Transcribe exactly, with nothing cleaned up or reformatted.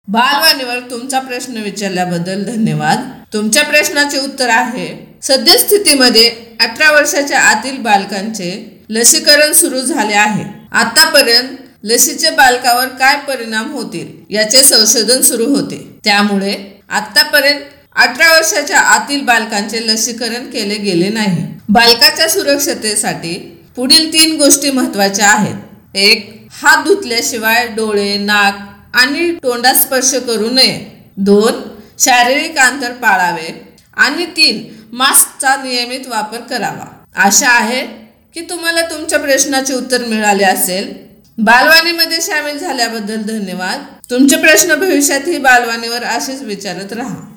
बालवाणीवर तुमचा प्रश्न विचारल्याबद्दल धन्यवाद. तुमच्या प्रश्नाचे उत्तर आहे, सद्यस्थितीमध्ये अठरा वर्षाच्या आतील बालकांचे लसीकरण सुरू झाले आहे. आतापर्यंत लसीचे बालकावर काय परिणाम होतील याचे संशोधन सुरू होते. त्यामुळे आतापर्यंत अठरा वर्षाच्या आतील बालकांचे लसीकरण केले गेले नाही. बालकाच्या सुरक्षतेसाठी पुढील तीन गोष्टी महत्वाच्या आहेत. एक, हात धुतल्याशिवाय डोळे, नाक आणि तोंडात स्पर्श करू नये. दोन, शारीरिक अंतर पाळावे. आणि तीन, मास्कचा नियमित वापर करावा. आशा आहे की तुम्हाला तुमच्या प्रश्नाचे उत्तर मिळाले असेल. बालवाणीमध्ये सामील झाल्याबद्दल धन्यवाद. तुमचे प्रश्न भविष्यातही बालवाणीवर असेच विचारत राहा.